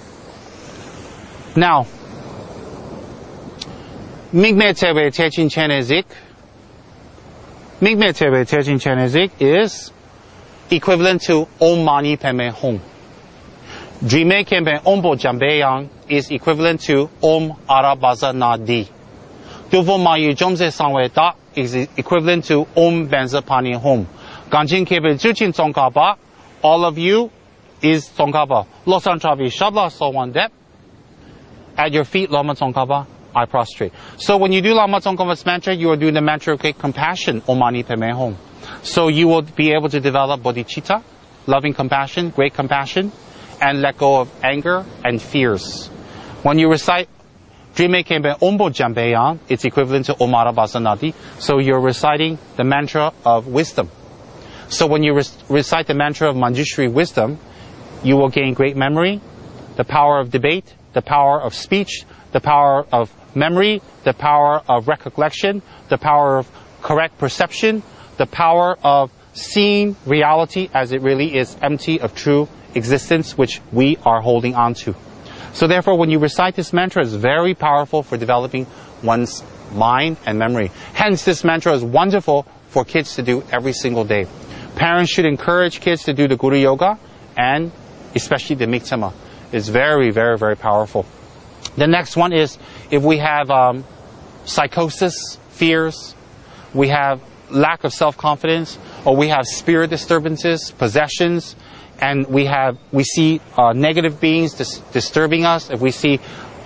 Now, Mingme Tewe Techin Chene Zik, Mingme Tewe Techin Chene Zik is equivalent to Om Mani Padme Hum. Dreame Kembe Ombo Jambe Yang is equivalent to Om Arabaza Nadi. Duvo Mayu Jomze Sangwe Da is equivalent to Om Benza Pani Hum. Ganjin Kebe Jujin Tsongkhapa, all of you is Tsongkhapa. Losan Travi Shabla So Wan Dep. At your feet, Lama Tsongkhapa, I prostrate. So when you do Lama Tsongkhapa's mantra, you are doing the mantra of great compassion, Om Mani Padme Hum. So you will be able to develop bodhicitta, loving compassion, great compassion, and let go of anger and fears. When you recite Dreame Kembe Ombo Jambe Yang, it's equivalent to Om Arabaza Nadi. So you're reciting the mantra of wisdom. So when you recite the mantra of Manjushri wisdom, you will gain great memory, the power of debate, the power of speech, the power of memory, the power of recollection, the power of correct perception, the power of seeing reality as it really is, empty of true existence, which we are holding on to. So therefore, when you recite this mantra, it's very powerful for developing one's mind and memory. Hence, this mantra is wonderful for kids to do every single day. Parents should encourage kids to do the Guru Yoga, and especially the Miktsema. It's very, very, very powerful. The next one is if we have psychosis, fears, we have lack of self-confidence, or we have spirit disturbances, possessions, and we see negative beings disturbing us, if we see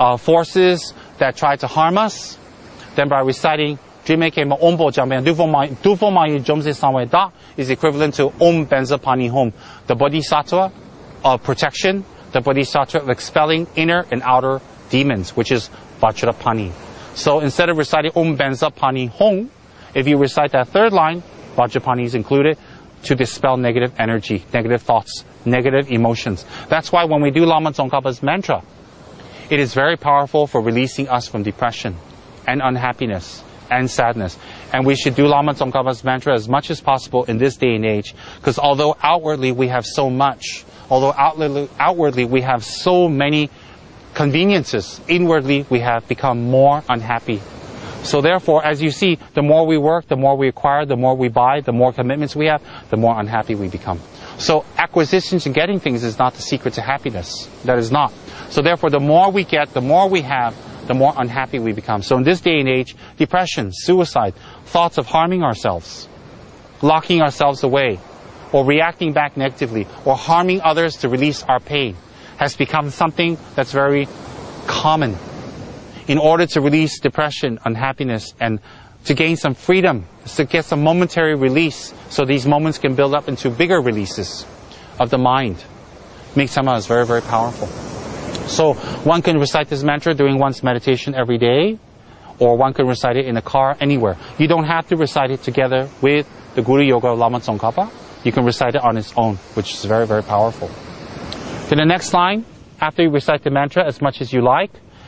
forces that try to harm us, then by reciting Jimeke Ma Om Bo Jamben Dufo Ma Yu Jomse Sanwe Da is equivalent to Om Benza Pani Hom, the bodhisattva of protection, the bodhisattva of expelling inner and outer demons, which is Vajrapani. So instead of reciting Om Benza Pani Hong, if you recite that third line, Vajrapani is included to dispel negative energy, negative thoughts, negative emotions. That's why when we do Lama Tsongkhapa's mantra, it is very powerful for releasing us from depression and unhappiness and sadness. And we should do Lama Tsongkhapa's mantra as much as possible in this day and age, because although outwardly we have so much, although outwardly we have so many conveniences, inwardly we have become more unhappy. So therefore, as you see, the more we work, the more we acquire, the more we buy, the more commitments we have, the more unhappy we become. So acquisitions and getting things is not the secret to happiness. That is not. So therefore, the more we get, the more we have, the more unhappy we become. So in this day and age, depression, suicide, thoughts of harming ourselves, locking ourselves away, or reacting back negatively, or harming others to release our pain, has become something that's very common. In order to release depression, unhappiness, and to gain some freedom, to get some momentary release, so these moments can build up into bigger releases of the mind. Miktsema is very, very powerful. So one can recite this mantra during one's meditation every day, or one can recite it in a car, anywhere. You don't have to recite it together with the Guru Yoga of Lama Tsongkhapa. You can recite it on its own, which is very, very powerful. Then the next line, after you recite the mantra as much as you like,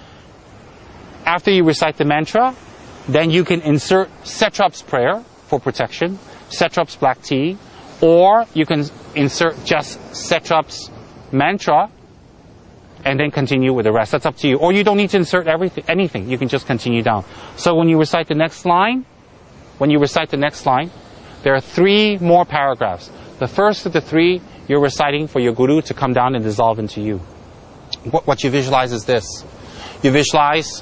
after you recite the mantra, then you can insert Satrap's prayer for protection, Satrap's black tea, or you can insert just Satrap's mantra and then continue with the rest. That's up to you. Or you don't need to insert anything. You can just continue down. So when you recite the next line, there are 3 more paragraphs. The first of the 3, you're reciting for your Guru to come down and dissolve into you. What you visualize is this. You visualize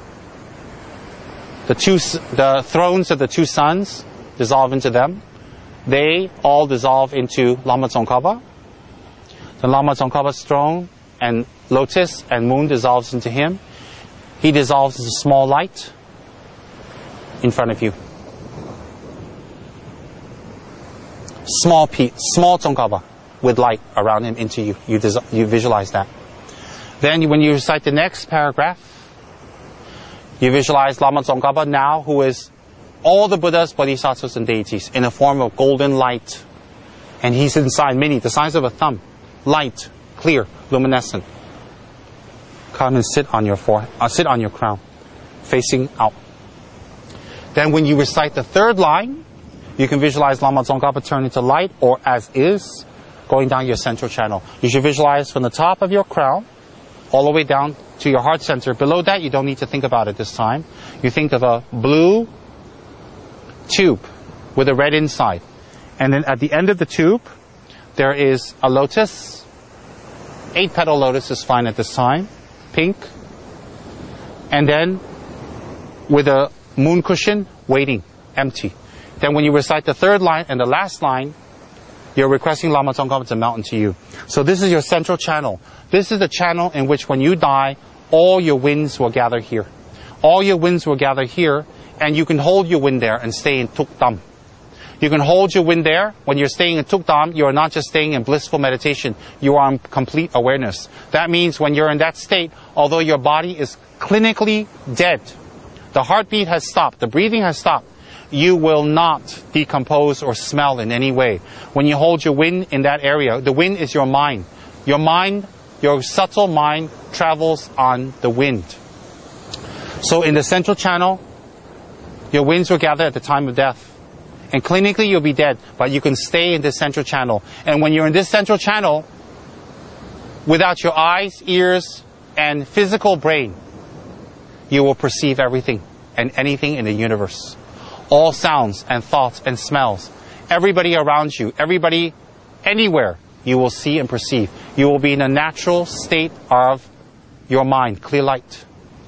the thrones of the 2 suns dissolve into them. They all dissolve into Lama Tsongkhapa. The Lama Tsongkhapa's throne and lotus and moon dissolves into him. He dissolves into small light in front of you. Small Tsongkhapa with light around him into you. You visualize that. Then when you recite the next paragraph, you visualize Lama Tsongkhapa now, who is all the Buddhas, Bodhisattvas, and deities in a form of golden light. And he's inside the size of a thumb. Light, clear, luminescent. Come and sit on your sit on your crown, facing out. Then when you recite the third line, you can visualize Lama Tsongkhapa turn into light, or as is, going down your central channel. You should visualize from the top of your crown all the way down to your heart center. Below that, you don't need to think about it this time. You think of a blue tube with a red inside. And then at the end of the tube, there is a lotus. 8-petal lotus is fine at this time. Pink. And then with a moon cushion, waiting, empty. Then when you recite the third line and the last line, you're requesting Lama Tsongkhapa to melt into you. So this is your central channel. This is the channel in which when you die, all your winds will gather here. All your winds will gather here, and you can hold your wind there and stay in Tukdam. You can hold your wind there. When you're staying in Tukdam, you are not just staying in blissful meditation. You are in complete awareness. That means when you're in that state, although your body is clinically dead, the heartbeat has stopped, the breathing has stopped, you will not decompose or smell in any way. When you hold your wind in that area, the wind is your mind. Your mind, your subtle mind, travels on the wind. So in the central channel, your winds will gather at the time of death. And clinically you'll be dead, but you can stay in this central channel. And when you're in this central channel, without your eyes, ears, and physical brain, you will perceive everything and anything in the universe. All sounds and thoughts and smells. everybody around you, everybody, anywhere, you will see and perceive. You will be in a natural state of your mind, clear light.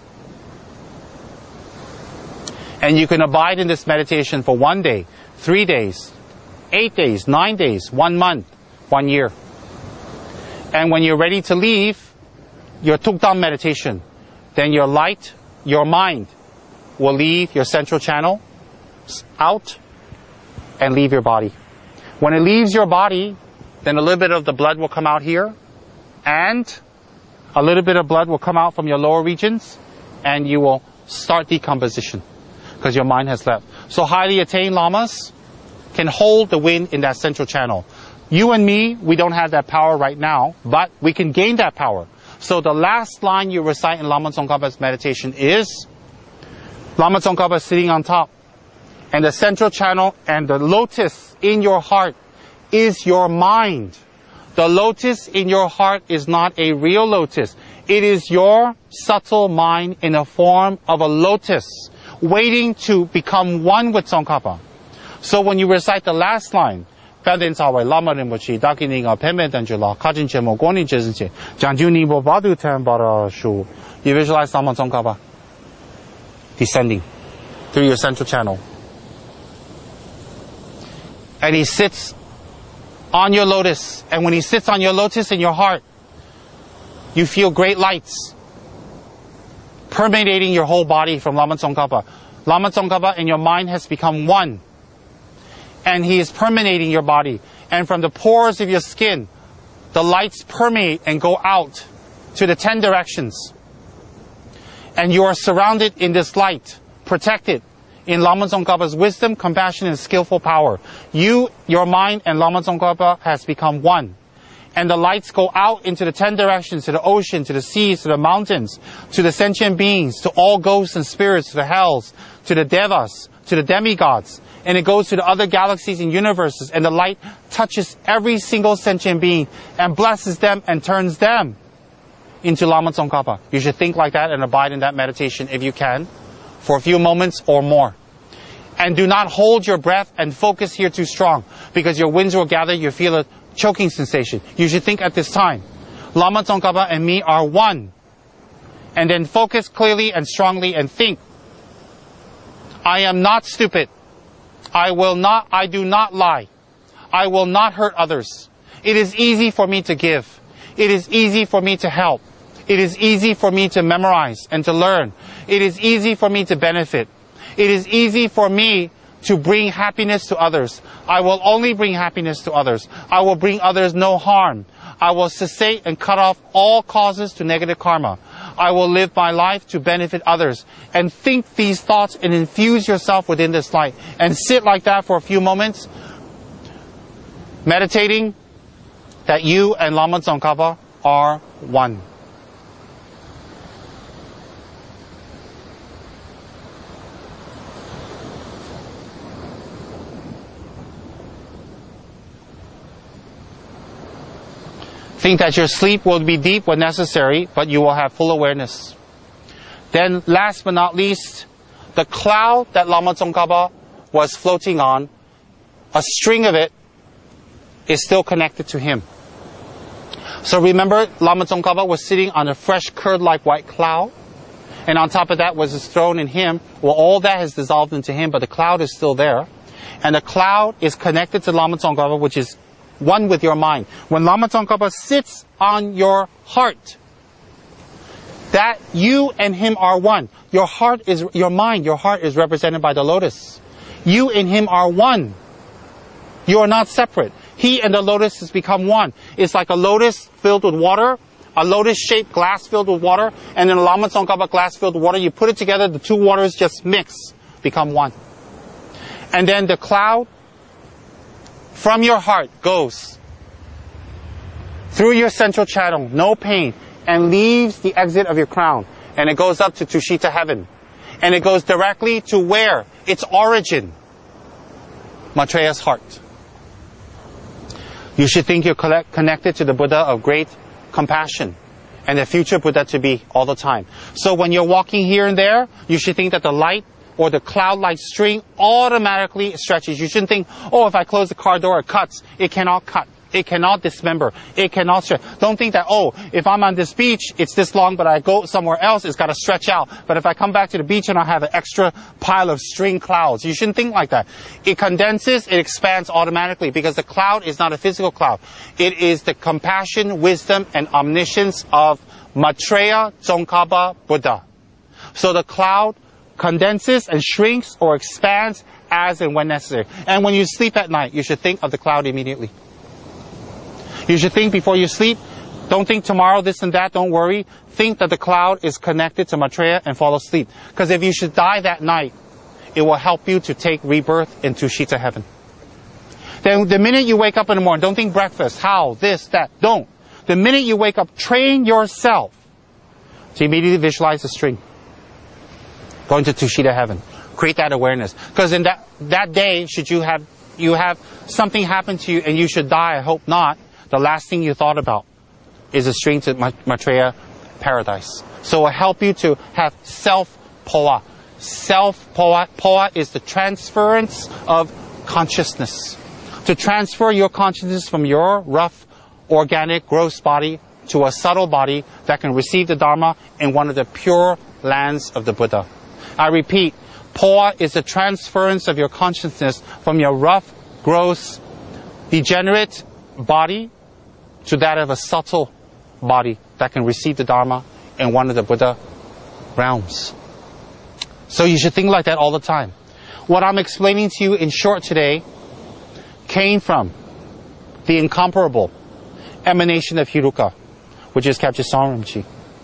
And you can abide in this meditation for 1 day, 3 days, 8 days, 9 days, 1 month, 1 year. And when you're ready to leave your Tukdam meditation, then your light, your mind, will leave your central channel out and leave your body. When it leaves your body, then a little bit of the blood will come out here, and a little bit of blood will come out from your lower regions, and you will start decomposition because your mind has left. So highly attained lamas can hold the wind in that central channel. You and me, we don't have that power right now, but we can gain that power. So the last line you recite in Lama Tsongkhapa's meditation is Lama Tsongkhapa sitting on top, and the central channel and the lotus in your heart is your mind. The lotus in your heart is not a real lotus. It is your subtle mind in the form of a lotus, waiting to become one with Tsongkhapa. So when you recite the last line, you visualize Lama Tsongkhapa descending through your central channel. And he sits on your lotus. And when he sits on your lotus in your heart, you feel great lights permeating your whole body from Lama Tsongkhapa. Lama Tsongkhapa in your mind has become one. And he is permeating your body. And from the pores of your skin, the lights permeate and go out to the 10 directions. And you are surrounded in this light, protected in Lama Tsongkhapa's wisdom, compassion, and skillful power. You, your mind, and Lama Tsongkhapa has become one. And the lights go out into the 10 directions, to the ocean, to the seas, to the mountains, to the sentient beings, to all ghosts and spirits, to the hells, to the devas, to the demigods. And it goes to the other galaxies and universes, and the light touches every single sentient being and blesses them and turns them into Lama Tsongkhapa. You should think like that and abide in that meditation if you can, for a few moments or more. And do not hold your breath and focus here too strong, because your winds will gather, you feel a choking sensation. You should think at this time, Lama Tsongkhapa and me are one. And then focus clearly and strongly and think, I am not stupid. I do not lie. I will not hurt others. It is easy for me to give. It is easy for me to help. It is easy for me to memorize and to learn. It is easy for me to benefit. It is easy for me to bring happiness to others. I will only bring happiness to others. I will bring others no harm. I will cessate and cut off all causes to negative karma. I will live my life to benefit others. And think these thoughts and infuse yourself within this light. And sit like that for a few moments, meditating that you and Lama Tsongkhapa are one. Think that your sleep will be deep when necessary, but you will have full awareness. Then, last but not least, the cloud that Lama Tsongkhapa was floating on, a string of it is still connected to him. So remember, Lama Tsongkhapa was sitting on a fresh curd-like white cloud, and on top of that was his throne in him. Well, all that has dissolved into him, but the cloud is still there. And the cloud is connected to Lama Tsongkhapa, which is one with your mind. When Lama Tsongkhapa sits on your heart, that you and him are one. Your heart is your mind. Your heart is represented by the lotus. You and him are one. You are not separate. He and the lotus has become one. It's like a lotus filled with water, a lotus-shaped glass filled with water, and then a Lama Tsongkhapa glass filled with water. You put it together, the two waters just mix, become one. And then the cloud from your heart goes through your central channel, no pain, and leaves the exit of your crown. And it goes up to Tushita heaven. And it goes directly to where? Its origin. Maitreya's heart. You should think you're connected to the Buddha of great compassion and the future Buddha to be all the time. So when you're walking here and there, you should think that the light or the cloud-like string automatically stretches. You shouldn't think, oh, if I close the car door, it cuts. It cannot cut. It cannot dismember. It cannot stretch. Don't think that, oh, if I'm on this beach, it's this long, but I go somewhere else, it's got to stretch out. But if I come back to the beach and I have an extra pile of string clouds, you shouldn't think like that. It condenses, it expands automatically because the cloud is not a physical cloud. It is the compassion, wisdom, and omniscience of Maitreya Tsongkhapa Buddha. So the cloud condenses and shrinks or expands as and when necessary. And when you sleep at night, you should think of the cloud immediately. You should think before you sleep. Don't think tomorrow, this and that. Don't worry. Think that the cloud is connected to Maitreya and fall asleep. Because if you should die that night, it will help you to take rebirth into Shita heaven. Then the minute you wake up in the morning, don't think breakfast, how, this, that. Don't. The minute you wake up, train yourself to immediately visualize the string going to Tushita heaven. Create that awareness. Because in that day, should you have something happen to you and you should die, I hope not, the last thing you thought about is a string to Maitreya paradise. So it will help you to have self-poa. Self-poa. Poa is the transference of consciousness. To transfer your consciousness from your rough, organic, gross body to a subtle body that can receive the Dharma in one of the pure lands of the Buddha. I repeat, poa is the transference of your consciousness from your rough, gross, degenerate body to that of a subtle body that can receive the Dharma in one of the Buddha realms. So you should think like that all the time. What I'm explaining to you in short today came from the incomparable emanation of Hiruka, which is Kapche Sangrimchi.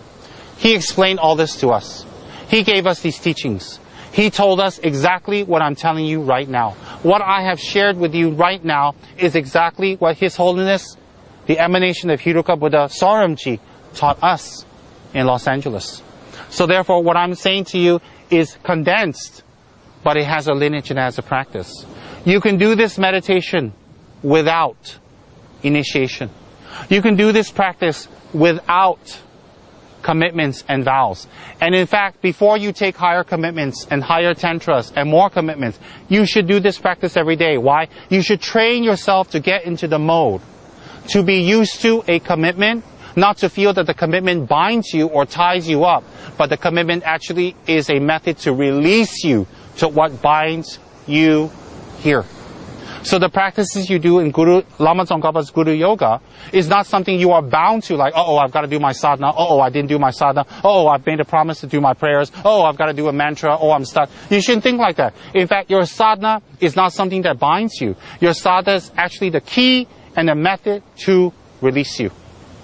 He explained all this to us. He gave us these teachings. He told us exactly what I'm telling you right now. What I have shared with you right now is exactly what His Holiness, the emanation of Hiruka Buddha Sangrimchi, taught us in Los Angeles. So therefore, what I'm saying to you is condensed, but it has a lineage and has a practice. You can do this meditation without initiation. You can do this practice without commitments and vows. And in fact, before you take higher commitments and higher tantras and more commitments, you should do this practice every day. Why? You should train yourself to get into the mode, to be used to a commitment, not to feel that the commitment binds you or ties you up, but the commitment actually is a method to release you to what binds you here. So the practices you do in Lama Tsongkhapa's Guru Yoga is not something you are bound to, like, I've got to do my sadhana, I didn't do my sadhana, I've made a promise to do my prayers, I've got to do a mantra, I'm stuck. You shouldn't think like that. In fact, your sadhana is not something that binds you. Your sadhana is actually the key and the method to release you.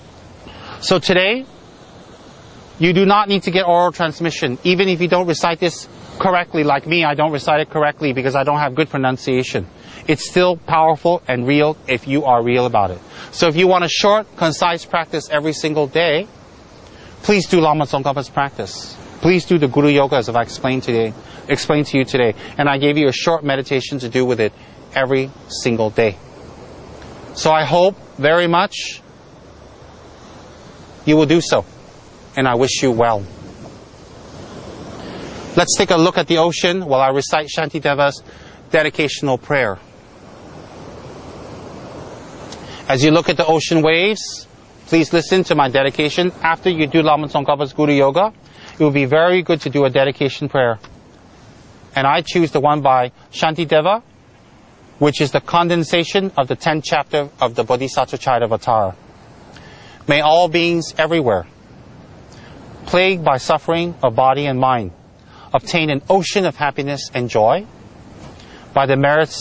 So today, you do not need to get oral transmission, even if you don't recite this correctly. Like me, I don't recite it correctly because I don't have good pronunciation. It's still powerful and real if you are real about it. So if you want a short, concise practice every single day, please do Lama Tsongkhapa's practice. Please do the Guru Yoga as I've explained to you today. And I gave you a short meditation to do with it every single day. So I hope very much you will do so. And I wish you well. Let's take a look at the ocean while I recite Shantideva's dedicational prayer. As you look at the ocean waves, please listen to my dedication. After you do Lama Tsongkhapa's Guru Yoga, it will be very good to do a dedication prayer. And I choose the one by Shantideva, which is the condensation of the 10th chapter of the Bodhisattva Charyavatara. May all beings everywhere, plagued by suffering of body and mind, obtain an ocean of happiness and joy by the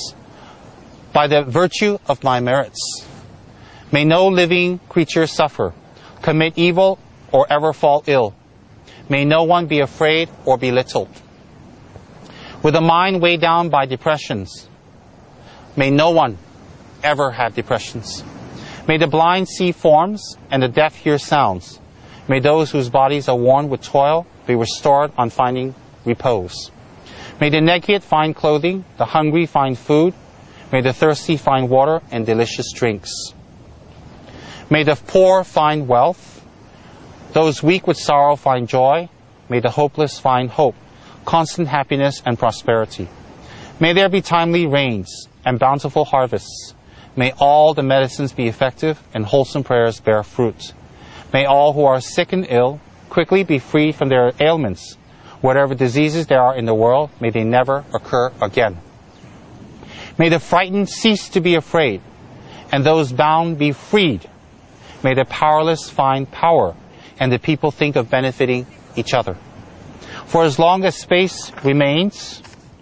virtue of my merits. May no living creature suffer, commit evil, or ever fall ill. May no one be afraid or belittled. With a mind weighed down by depressions, may no one ever have depressions. May the blind see forms and the deaf hear sounds. May those whose bodies are worn with toil be restored on finding repose. May the naked find clothing, the hungry find food. May the thirsty find water and delicious drinks. May the poor find wealth. Those weak with sorrow find joy. May the hopeless find hope. constant happiness and prosperity. May there be timely rains and bountiful harvests. May all the medicines be effective and wholesome prayers bear fruit. May all who are sick and ill quickly be freed from their ailments. Whatever diseases there are in the world, may they never occur again. May the frightened cease to be afraid, and those bound be freed. May the powerless find power, and the people think of benefiting each other. For as long as space remains,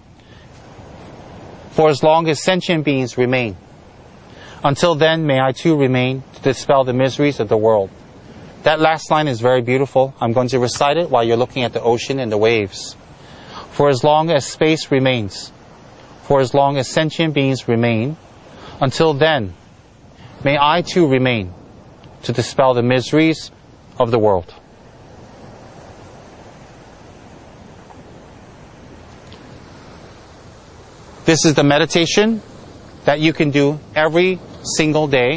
for as long as sentient beings remain, until then may I too remain to dispel the miseries of the world. That last line is very beautiful. I'm going to recite it while you're looking at the ocean and the waves. For as long as space remains, for as long as sentient beings remain, until then, may I too remain to dispel the miseries of the world. This is the meditation that you can do every single day.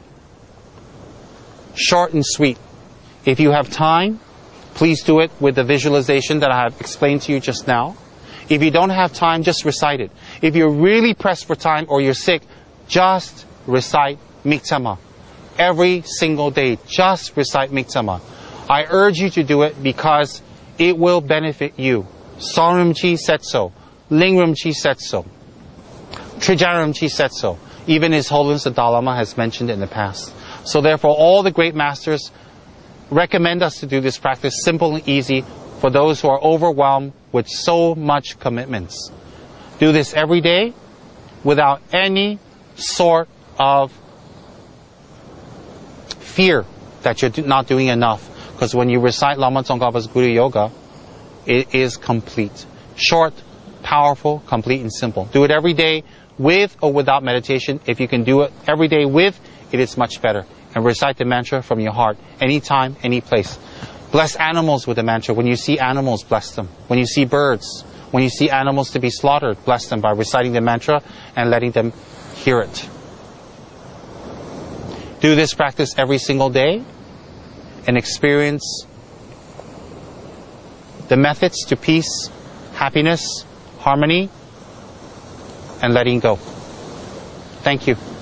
Short and sweet. If you have time, please do it with the visualization that I have explained to you just now. If you don't have time, just recite it. If you're really pressed for time or you're sick, just recite Miktama. Every single day, just recite Miktama. I urge you to do it because it will benefit you. Songrimchi said so. Lingrimchi said so. Trijarimchi said so. Even His Holiness the Dalai Lama has mentioned it in the past. So therefore, all the great masters recommend us to do this practice, simple and easy, for those who are overwhelmed with so much commitments. Do this every day without any sort of fear that you're not doing enough. Because when you recite Lama Tsongkhapa's Guru Yoga, it is complete. Short, powerful, complete, and simple. Do it every day with or without meditation. If you can do it every day with, it is much better. And recite the mantra from your heart, anytime, any place. Bless animals with the mantra. When you see animals, bless them. When you see birds, when you see animals to be slaughtered, bless them by reciting the mantra and letting them hear it. Do this practice every single day and experience the methods to peace, happiness, harmony, and letting go. Thank you.